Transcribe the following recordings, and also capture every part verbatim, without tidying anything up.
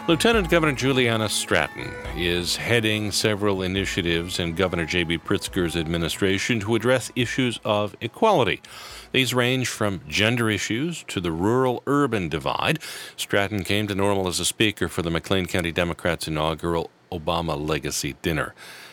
Lieutenant Governor Juliana Stratton is heading several initiatives in Governor J B. Pritzker's administration to address issues of equality. These range from gender issues to the rural-urban divide. Stratton came to Normal as a speaker for the McLean County Democrats' inaugural Obama Legacy Dinner.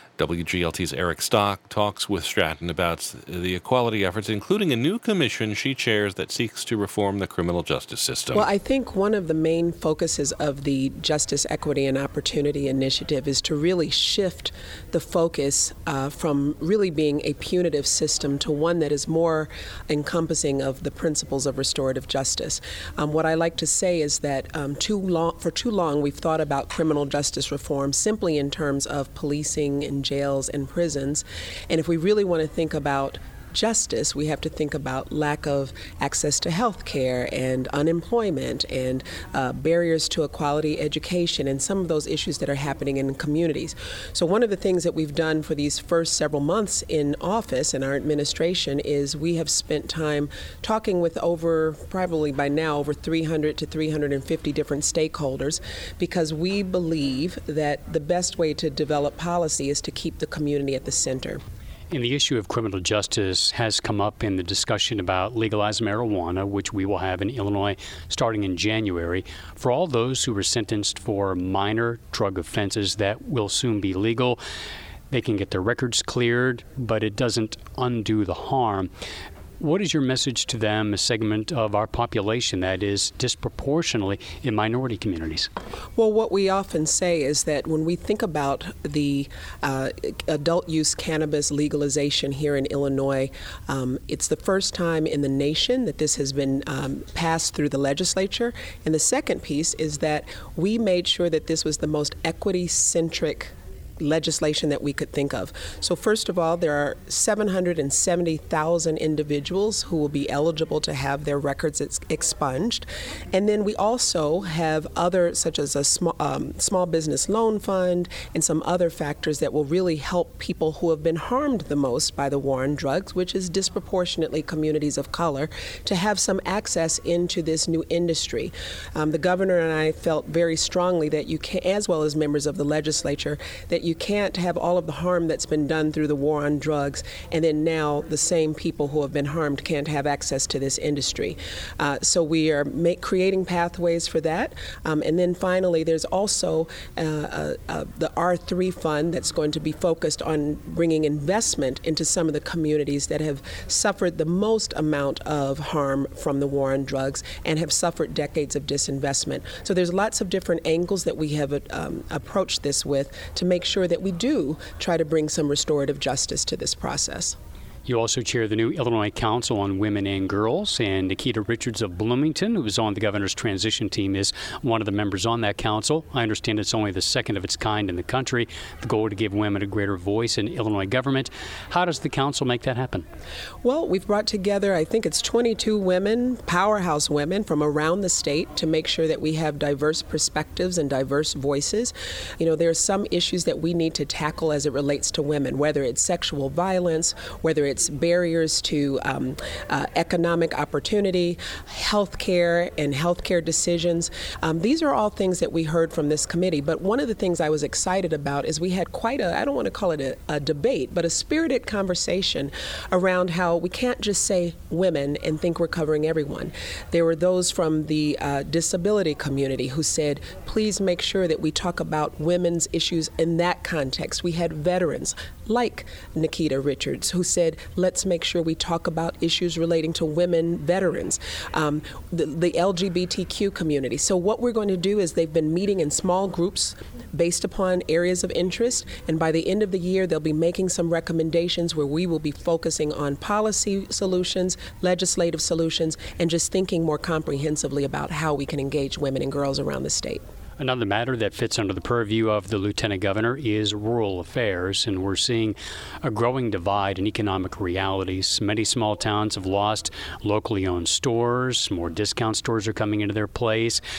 W G L T's Eric Stock talks with Stratton about the equality efforts, including a new commission she chairs that seeks to reform the criminal justice system. Well, I think one of the main focuses of the Justice, Equity, and Opportunity Initiative is to really shift the focus uh, from really being a punitive system to one that is more encompassing of the principles of restorative justice. Um, what I like to say is that um, too long, for too long we've thought about criminal justice reform simply in terms of policing and jails and prisons. And if we really want to think about justice, we have to think about lack of access to health care and unemployment and uh, barriers to a quality education and some of those issues that are happening in communities. So one of the things that we've done for these first several months in office in our administration is we have spent time talking with over, probably by now, over three hundred to three hundred fifty different stakeholders, because we believe that the best way to develop policy is to keep the community at the center. And the issue of criminal justice has come up in the discussion about legalized marijuana, which we will have in Illinois starting in January. For all those who were sentenced for minor drug offenses that will soon be legal, they can get their records cleared, but it doesn't undo the harm. What is your message to them, a segment of our population that is disproportionately in minority communities? Well, what we often say is that when we think about the uh, adult use cannabis legalization here in Illinois, um, it's the first time in the nation that this has been um, passed through the legislature. And the second piece is that we made sure that this was the most equity-centric legislation that we could think of. So first of all, there are seven hundred seventy thousand individuals who will be eligible to have their records ex- expunged. And then we also have other, such as a small, um, small business loan fund and some other factors that will really help people who have been harmed the most by the war on drugs, which is disproportionately communities of color, to have some access into this new industry. Um, the governor and I felt very strongly that you can, as well as members of the legislature, that you can't have all of the harm that's been done through the war on drugs, and then now the same people who have been harmed can't have access to this industry. Uh, so we are make, creating pathways for that. Um, and then finally, there's also uh, uh, uh, the R three fund that's going to be focused on bringing investment into some of the communities that have suffered the most amount of harm from the war on drugs and have suffered decades of disinvestment. So there's lots of different angles that we have um, approached this with to make sure that we do try to bring some restorative justice to this process. You also chair the new Illinois Council on Women and Girls, and Nikita Richards of Bloomington, who is on the governor's transition team, is one of the members on that council. I understand it's only the second of its kind in the country. The goal to give women a greater voice in Illinois government. How does the council make that happen? Well, we've brought together, I think it's twenty-two women, powerhouse women from around the state, to make sure that we have diverse perspectives and diverse voices. You know, there are some issues that we need to tackle as it relates to women, whether it's sexual violence, whether it's It's barriers to um, uh, economic opportunity, health care and healthcare decisions. Um, these are all things that we heard from this committee. But one of the things I was excited about is we had quite a, I don't want to call it a, a debate, but a spirited conversation around how we can't just say women and think we're covering everyone. There were those from the uh, disability community who said, please make sure that we talk about women's issues in that context. We had veterans like Nikita Richards who said, let's make sure we talk about issues relating to women veterans, um, the, the L G B T Q community. So what we're going to do is they've been meeting in small groups based upon areas of interest, and by the end of the year, they'll be making some recommendations where we will be focusing on policy solutions, legislative solutions, and just thinking more comprehensively about how we can engage women and girls around the state. Another matter that fits under the purview of the Lieutenant Governor is rural affairs, and we're seeing a growing divide in economic realities. Many small towns have lost locally owned stores. More discount stores are coming into their place.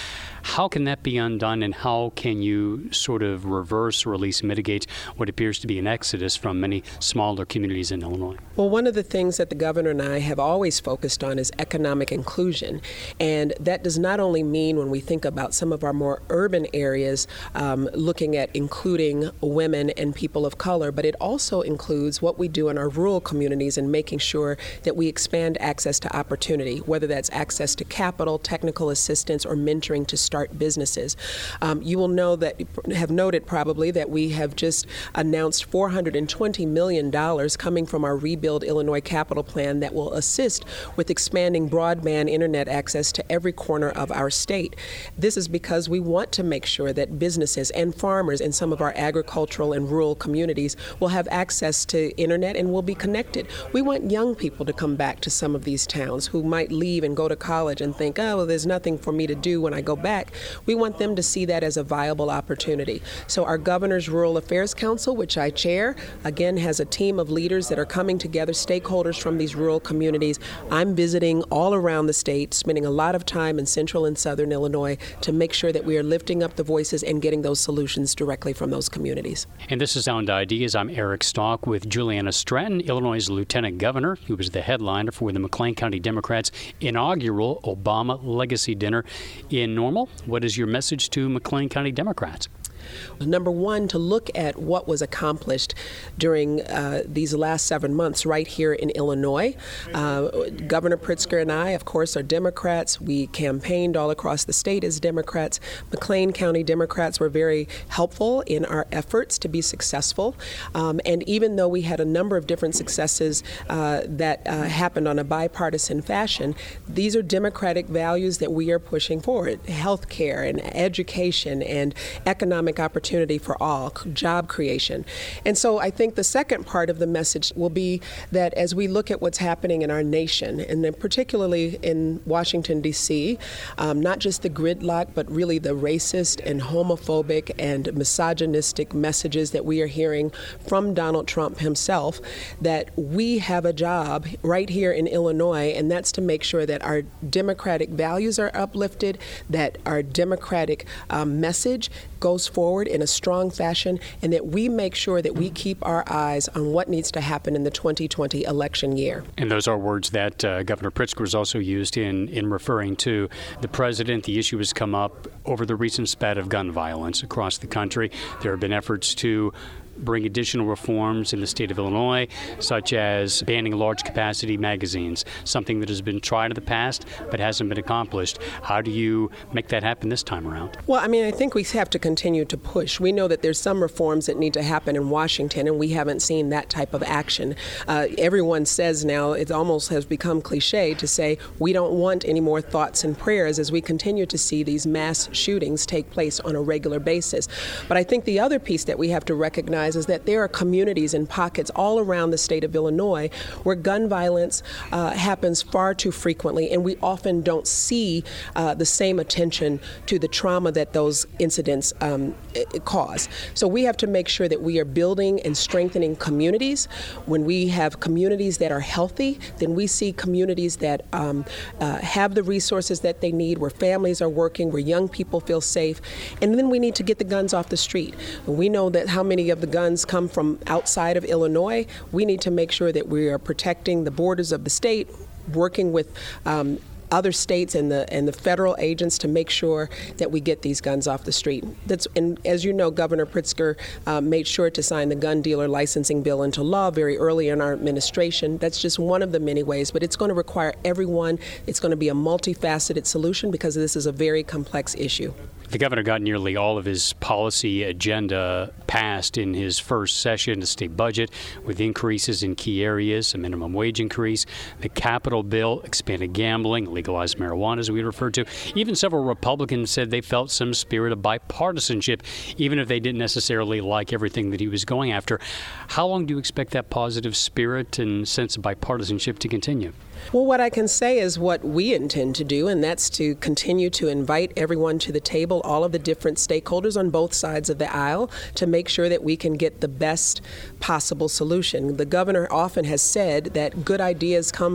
How can that be undone, and how can you sort of reverse or at least mitigate what appears to be an exodus from many smaller communities in Illinois? Well, one of the things that the governor and I have always focused on is economic inclusion. And that does not only mean when we think about some of our more urban areas, um, looking at including women and people of color, but it also includes what we do in our rural communities and making sure that we expand access to opportunity, whether that's access to capital, technical assistance, or mentoring to start businesses. Um, you will know that, have noted probably, that we have just announced four hundred twenty million dollars coming from our Rebuild Illinois Capital Plan that will assist with expanding broadband internet access to every corner of our state. This is because we want to make sure that businesses and farmers in some of our agricultural and rural communities will have access to internet and will be connected. We want young people to come back to some of these towns who might leave and go to college and think, oh, well, there's nothing for me to do when I go back. We want them to see that as a viable opportunity. So our Governor's Rural Affairs Council, which I chair, again has a team of leaders that are coming together, stakeholders from these rural communities. I'm visiting all around the state, spending a lot of time in central and southern Illinois to make sure that we are lifting up the voices and getting those solutions directly from those communities. And this is Sound Ideas. I'm Eric Stock with Juliana Stratton, Illinois' Lieutenant Governor, who was the headliner for the McLean County Democrats' inaugural Obama Legacy Dinner in Normal. What is your message to McLean County Democrats? Number one, to look at what was accomplished during uh, these last seven months right here in Illinois. Uh, Governor Pritzker and I, of course, are Democrats. We campaigned all across the state as Democrats. McLean County Democrats were very helpful in our efforts to be successful. Um, and even though we had a number of different successes uh, that uh, happened on a bipartisan fashion, these are democratic values that we are pushing forward. Health care and education and economic opportunity for all, job creation. And so I think the second part of the message will be that as we look at what's happening in our nation, and then particularly in Washington, D C, um, not just the gridlock, but really the racist and homophobic and misogynistic messages that we are hearing from Donald Trump himself, that we have a job right here in Illinois, and that's to make sure that our democratic values are uplifted, that our democratic um, message goes forward in a strong fashion, and that we make sure that we keep our eyes on what needs to happen in the twenty twenty election year. And those are words that uh, Governor Pritzker has also used in, in referring to the president. The issue has come up over the recent spat of gun violence across the country. There have been efforts to bring additional reforms in the state of Illinois, such as banning large-capacity magazines, something that has been tried in the past but hasn't been accomplished. How do you make that happen this time around? Well, I mean, I think we have to continue to push. We know that there's some reforms that need to happen in Washington, and we haven't seen that type of action. Uh, everyone says now, it almost has become cliche to say we don't want any more thoughts and prayers as we continue to see these mass shootings take place on a regular basis. But I think the other piece that we have to recognize is that there are communities and pockets all around the state of Illinois where gun violence uh, happens far too frequently, and we often don't see uh, the same attention to the trauma that those incidents um, cause. So we have to make sure that we are building and strengthening communities. When we have communities that are healthy, then we see communities that um, uh, have the resources that they need, where families are working, where young people feel safe, and then we need to get the guns off the street. We know that how many of the guns come from outside of Illinois. We need to make sure that we are protecting the borders of the state, working with um, other states and the and the federal agents to make sure that we get these guns off the street. That's, and as you know, Governor Pritzker uh, made sure to sign the gun dealer licensing bill into law very early in our administration. That's just one of the many ways, but it's going to require everyone. It's going to be a multifaceted solution because this is a very complex issue. The governor got nearly all of his policy agenda passed in his first session, the state budget, with increases in key areas, a minimum wage increase, the capital bill, expanded gambling, legalized marijuana, as we referred to. Even several Republicans said they felt some spirit of bipartisanship, even if they didn't necessarily like everything that he was going after. How long do you expect that positive spirit and sense of bipartisanship to continue? Well, what I can say is what we intend to do, and that's to continue to invite everyone to the table, all of the different stakeholders on both sides of the aisle, to make sure that we can get the best possible solution. The governor often has said that good ideas come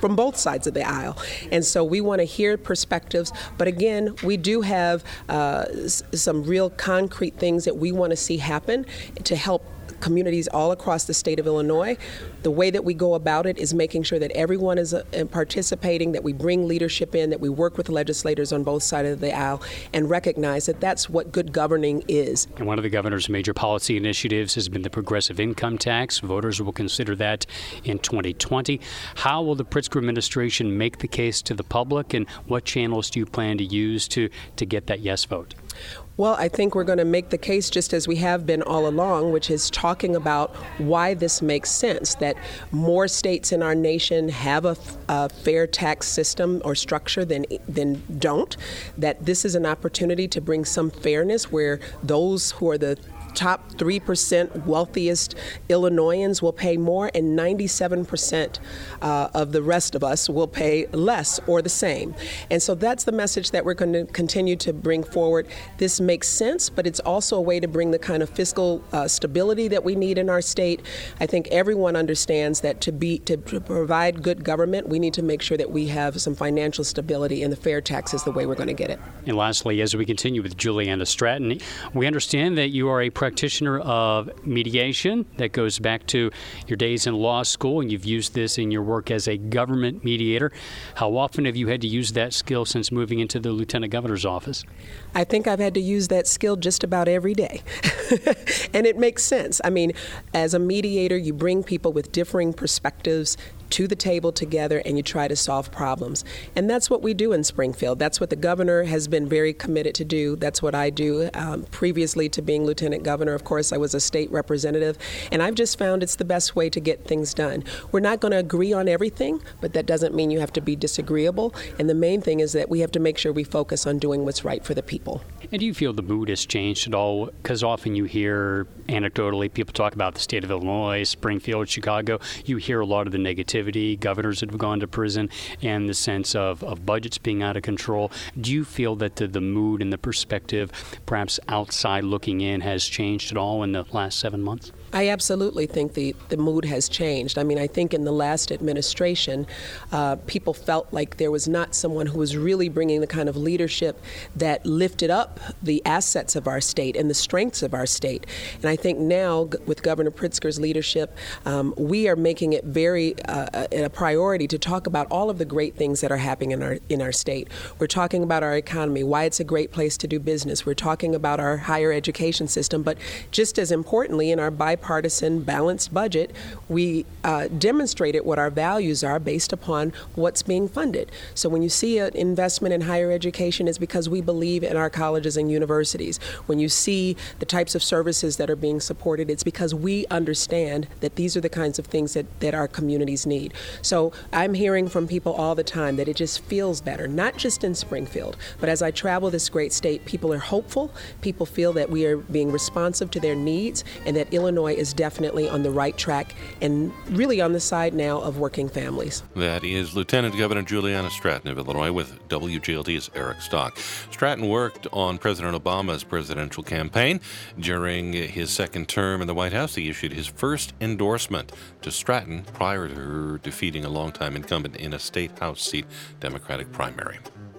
from both sides of the aisle. And so we want to hear perspectives. But again, we do have uh, s- some real concrete things that we want to see happen to help communities all across the state of Illinois. The way that we go about it is making sure that everyone is uh, participating, that we bring leadership in, that we work with legislators on both sides of the aisle, and recognize that that's what good governing is. And one of the governor's major policy initiatives has been the progressive income tax. Voters will consider that in twenty twenty. How will the Pritzker administration make the case to the public, and what channels do you plan to use to, to get that yes vote? Well, I think we're going to make the case just as we have been all along, which is talking about why this makes sense, that more states in our nation have a, a fair tax system or structure than, than don't, that this is an opportunity to bring some fairness where those who are the top three percent wealthiest Illinoisans will pay more, and ninety-seven percent uh, of the rest of us will pay less or the same. And so that's the message that we're going to continue to bring forward. This makes sense, but it's also a way to bring the kind of fiscal uh, stability that we need in our state. I think everyone understands that to be to provide good government, we need to make sure that we have some financial stability, and the fair tax is the way we're going to get it. And lastly, as we continue with Juliana Stratton, we understand that you are a practitioner of mediation that goes back to your days in law school, and you've used this in your work as a government mediator. How often have you had to use that skill since moving into the lieutenant governor's office? I think I've had to use that skill just about every day. And it makes sense. I mean, as a mediator, you bring people with differing perspectives to the table together, and you try to solve problems. And that's what we do in Springfield. That's what the governor has been very committed to do. That's what I do. Um, previously to being lieutenant governor, of course, I was a state representative, and I've just found it's the best way to get things done. We're not going to agree on everything, but that doesn't mean you have to be disagreeable. And the main thing is that we have to make sure we focus on doing what's right for the people. And do you feel the mood has changed at all? Because often you hear anecdotally people talk about the state of Illinois, Springfield, Chicago. You hear a lot of the negativity, governors that have gone to prison, and the sense of, of budgets being out of control. Do you feel that the, the mood and the perspective, perhaps outside looking in, has changed at all in the last seven months? I absolutely think the, the mood has changed. I mean, I think in the last administration, uh, people felt like there was not someone who was really bringing the kind of leadership that lifted up the assets of our state and the strengths of our state. And I think now, g- with Governor Pritzker's leadership, um, we are making it very uh, a priority to talk about all of the great things that are happening in our in our state. We're talking about our economy, why it's a great place to do business. We're talking about our higher education system, but just as importantly, in our bipartisan Partisan balanced budget, we uh, demonstrated what our values are based upon what's being funded. So when you see an investment in higher education, it's because we believe in our colleges and universities. When you see the types of services that are being supported, it's because we understand that these are the kinds of things that, that our communities need. So I'm hearing from people all the time that it just feels better, not just in Springfield, but as I travel this great state, people are hopeful. People feel that we are being responsive to their needs, and that Illinois is definitely on the right track and really on the side now of working families. That is Lieutenant Governor Juliana Stratton of Illinois with W G L T's Eric Stock. Stratton worked on President Obama's presidential campaign. During his second term in the White House, he issued his first endorsement to Stratton prior to her defeating a longtime incumbent in a state House seat Democratic primary.